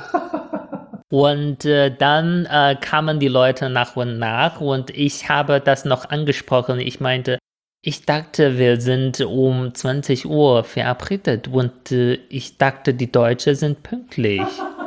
Und dann kamen die Leute nach und nach. Und ich habe das noch angesprochen. Ich meinte, ich dachte, wir sind um 20 Uhr verabredet. Und ich dachte, die Deutschen sind pünktlich.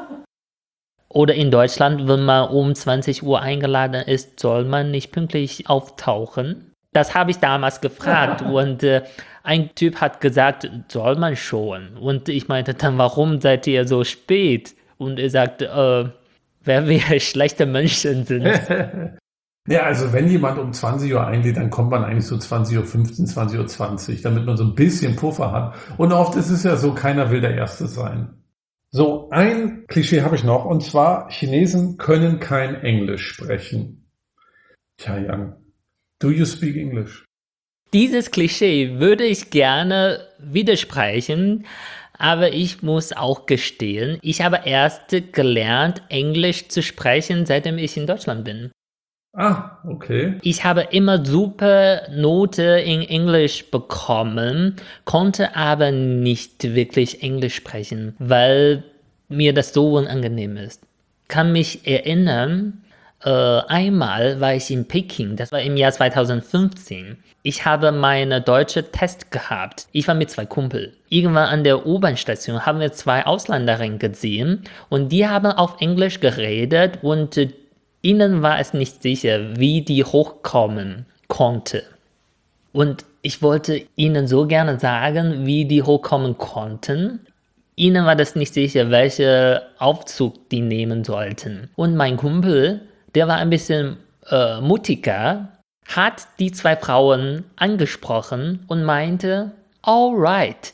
Oder in Deutschland, wenn man um 20 Uhr eingeladen ist, soll man nicht pünktlich auftauchen? Das habe ich damals gefragt und ein Typ hat gesagt, soll man schon. Und ich meinte dann, warum seid ihr so spät? Und er sagte, wer wir schlechte Menschen sind. Ja, also wenn jemand um 20 Uhr einlädt, dann kommt man eigentlich so 20:15 Uhr, 20:20 Uhr, damit man so ein bisschen Puffer hat. Und oft ist es ja so, keiner will der Erste sein. So, ein Klischee habe ich noch, und zwar, Chinesen können kein Englisch sprechen. Tja, Jan, do you speak English? Dieses Klischee würde ich gerne widersprechen, aber ich muss auch gestehen, ich habe erst gelernt, Englisch zu sprechen, seitdem ich in Deutschland bin. Ah, okay. Ich habe immer super Note in Englisch bekommen, konnte aber nicht wirklich Englisch sprechen, weil mir das so unangenehm ist. Kann mich erinnern, Einmal war ich in Peking, das war im Jahr 2015. Ich habe meine deutsche Test gehabt. Ich war mit 2 Kumpel. Irgendwann an der U-Bahn-Station haben wir 2 Ausländerinnen gesehen und die haben auf Englisch geredet und ihnen war es nicht sicher, wie die hochkommen konnte. Und ich wollte ihnen so gerne sagen, wie die hochkommen konnten. Ihnen war das nicht sicher, welchen Aufzug die nehmen sollten. Und mein Kumpel, der war ein bisschen mutiger, hat die 2 Frauen angesprochen und meinte, alright.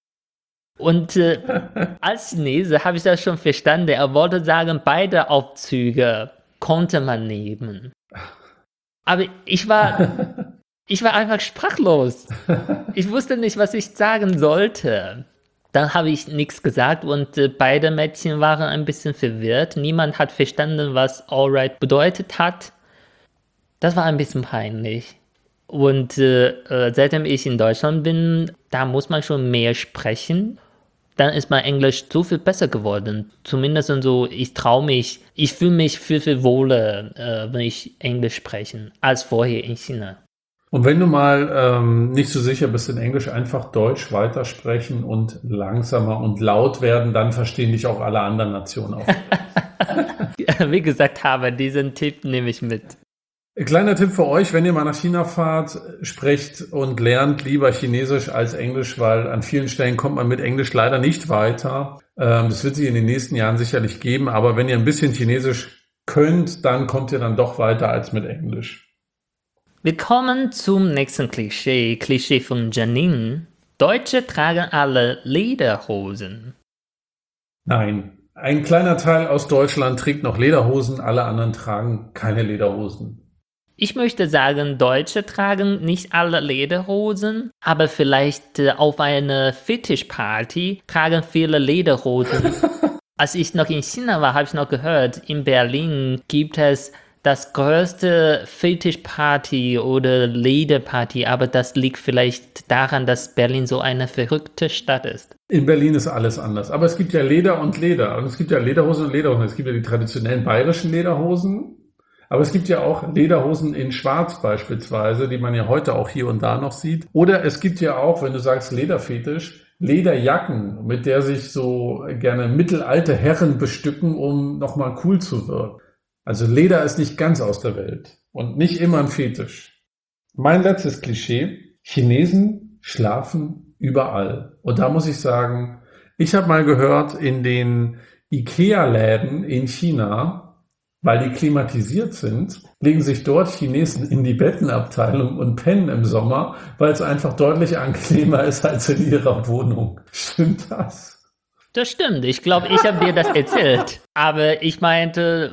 Und als Chinese habe ich das schon verstanden. Er wollte sagen, beide Aufzüge konnte man nehmen. Aber ich war einfach sprachlos. Ich wusste nicht, was ich sagen sollte. Dann habe ich nichts gesagt und beide Mädchen waren ein bisschen verwirrt. Niemand hat verstanden, was alright bedeutet hat. Das war ein bisschen peinlich. Und seitdem ich in Deutschland bin, da muss man schon mehr sprechen. Dann ist mein Englisch so viel besser geworden. Zumindest so, ich traue mich, ich fühle mich viel wohler, wenn ich Englisch spreche, als vorher in China. Und wenn du mal nicht so sicher bist in Englisch, einfach Deutsch weitersprechen und langsamer und laut werden, dann verstehen dich auch alle anderen Nationen auch. Wie gesagt habe, diesen Tipp nehme ich mit. Kleiner Tipp für euch, wenn ihr mal nach China fahrt, sprecht und lernt lieber Chinesisch als Englisch, weil an vielen Stellen kommt man mit Englisch leider nicht weiter. Das wird sich in den nächsten Jahren sicherlich geben, aber wenn ihr ein bisschen Chinesisch könnt, dann kommt ihr dann doch weiter als mit Englisch. Wir kommen zum nächsten Klischee, Klischee von Janine. Deutsche tragen alle Lederhosen. Nein, ein kleiner Teil aus Deutschland trägt noch Lederhosen, alle anderen tragen keine Lederhosen. Ich möchte sagen, Deutsche tragen nicht alle Lederhosen, aber vielleicht auf einer Fetischparty tragen viele Lederhosen. Als ich noch in China war, habe ich noch gehört, in Berlin gibt es das größte Fetischparty oder Lederparty, aber das liegt vielleicht daran, dass Berlin so eine verrückte Stadt ist. In Berlin ist alles anders, aber es gibt ja Leder und Leder und es gibt ja Lederhosen und Lederhosen. Es gibt ja die traditionellen bayerischen Lederhosen, aber es gibt ja auch Lederhosen in Schwarz beispielsweise, die man ja heute auch hier und da noch sieht. Oder es gibt ja auch, wenn du sagst Lederfetisch, Lederjacken, mit der sich so gerne mittelalte Herren bestücken, um nochmal cool zu wirken. Also Leder ist nicht ganz aus der Welt und nicht immer ein Fetisch. Mein letztes Klischee, Chinesen schlafen überall. Und da muss ich sagen, ich habe mal gehört, in den IKEA-Läden in China, weil die klimatisiert sind, legen sich dort Chinesen in die Bettenabteilung und pennen im Sommer, weil es einfach deutlich angenehmer ist als in ihrer Wohnung. Stimmt das? Das stimmt, ich glaube, ich habe dir das erzählt. Aber ich meinte,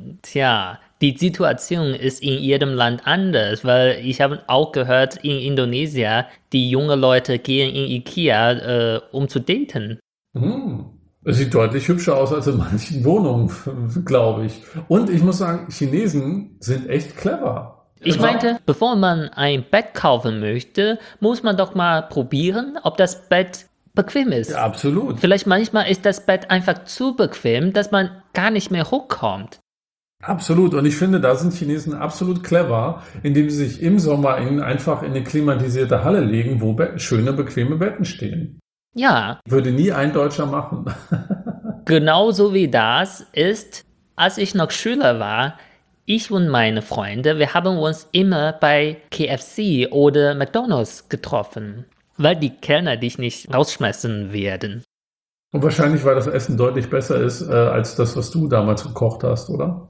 die Situation ist in jedem Land anders, weil ich habe auch gehört, in Indonesien, die jungen Leute gehen in Ikea, um zu daten. Es sieht deutlich hübscher aus als in manchen Wohnungen, glaube ich. Und ich muss sagen, Chinesen sind echt clever. Ich meinte, bevor man ein Bett kaufen möchte, muss man doch mal probieren, ob das Bett bequem ist. Ja, absolut. Vielleicht manchmal ist das Bett einfach zu bequem, dass man gar nicht mehr hochkommt. Absolut. Und ich finde, da sind Chinesen absolut clever, indem sie sich im Sommer einfach in eine klimatisierte Halle legen, wo schöne, bequeme Betten stehen. Ja. Würde nie ein Deutscher machen. Genauso wie das ist, als ich noch Schüler war, ich und meine Freunde, wir haben uns immer bei KFC oder McDonald's getroffen, weil die Kellner dich nicht rausschmeißen werden. Und wahrscheinlich, weil das Essen deutlich besser ist, als das, was du damals gekocht hast, oder?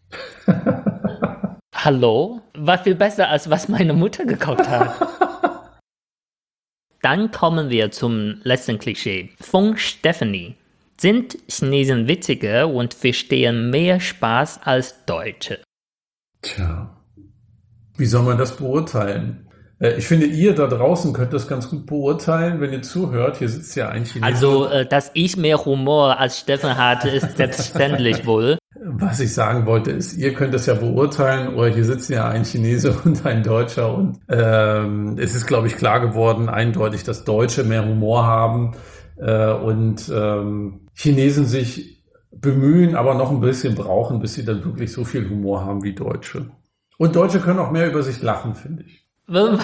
Hallo? War viel besser, als was meine Mutter gekocht hat. Dann kommen wir zum letzten Klischee. Von Stephanie. Sind Chinesen witziger und verstehen mehr Spaß als Deutsche? Tja, wie soll man das beurteilen? Ich finde, ihr da draußen könnt das ganz gut beurteilen, wenn ihr zuhört. Hier sitzt ja ein Chinese. Also, dass ich mehr Humor als Steffen hatte, ist selbstverständlich wohl. Was ich sagen wollte ist, ihr könnt das ja beurteilen, oder hier sitzen ja ein Chinese und ein Deutscher und es ist, glaube ich, klar geworden, eindeutig, dass Deutsche mehr Humor haben und Chinesen sich bemühen, aber noch ein bisschen brauchen, bis sie dann wirklich so viel Humor haben wie Deutsche. Und Deutsche können auch mehr über sich lachen, finde ich. Was,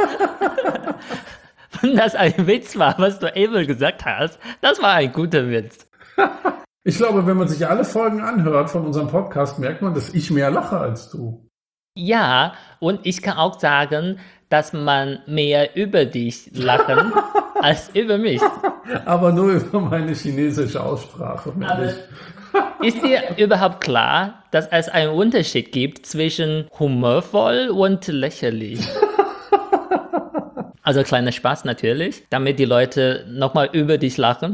wenn das ein Witz war, was du eben gesagt hast, das war ein guter Witz. Ich glaube, wenn man sich alle Folgen anhört von unserem Podcast, merkt man, dass ich mehr lache als du. Ja, und ich kann auch sagen, dass man mehr über dich lachen als über mich. Aber nur über meine chinesische Aussprache. Ist dir überhaupt klar, dass es einen Unterschied gibt zwischen humorvoll und lächerlich? Also kleiner Spaß natürlich, damit die Leute nochmal über dich lachen.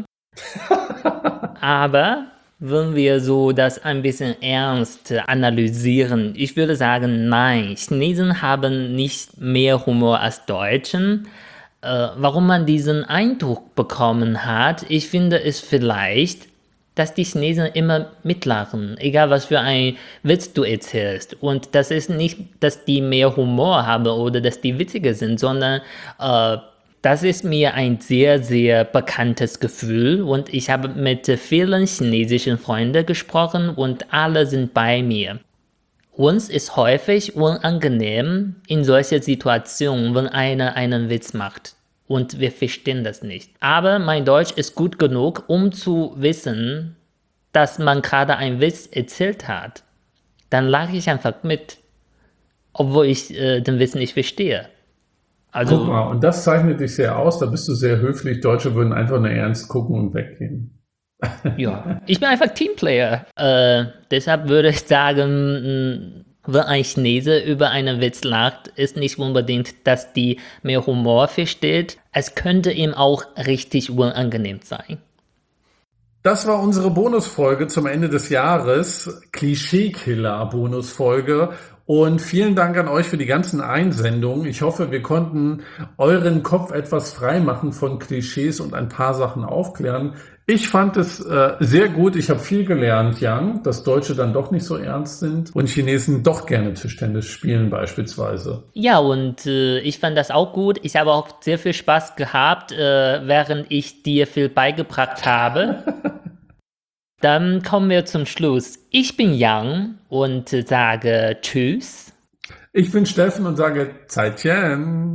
Aber wenn wir so das ein bisschen ernst analysieren, ich würde sagen, nein, Chinesen haben nicht mehr Humor als Deutschen. Warum man diesen Eindruck bekommen hat, ich finde es vielleicht, dass die Chinesen immer mitlachen, egal was für ein Witz du erzählst. Und das ist nicht, dass die mehr Humor haben oder dass die witziger sind, sondern das ist mir ein sehr, sehr bekanntes Gefühl und ich habe mit vielen chinesischen Freunden gesprochen und alle sind bei mir. Uns ist häufig unangenehm in solchen Situationen, wenn einer einen Witz macht und wir verstehen das nicht. Aber mein Deutsch ist gut genug, um zu wissen, dass man gerade einen Witz erzählt hat. Dann lache ich einfach mit, obwohl ich den Witz nicht verstehe. Also, guck mal, und das zeichnet dich sehr aus, da bist du sehr höflich. Deutsche würden einfach nur ernst gucken und weggehen. ja, ich bin einfach Teamplayer. Deshalb würde ich sagen, wenn ein Chinese über einen Witz lacht, ist nicht unbedingt, dass die mehr Humor versteht. Es könnte ihm auch richtig unangenehm sein. Das war unsere Bonusfolge zum Ende des Jahres. Klischee-Killer-Bonusfolge. Und vielen Dank an euch für die ganzen Einsendungen. Ich hoffe, wir konnten euren Kopf etwas frei machen von Klischees und ein paar Sachen aufklären. Ich fand es sehr gut. Ich habe viel gelernt, Yang, dass Deutsche dann doch nicht so ernst sind und Chinesen doch gerne Tischtennis spielen beispielsweise. Ja, und ich fand das auch gut. Ich habe auch sehr viel Spaß gehabt, während ich dir viel beigebracht habe. Dann kommen wir zum Schluss. Ich bin Yang und sage Tschüss. Ich bin Steffen und sage Zaijian.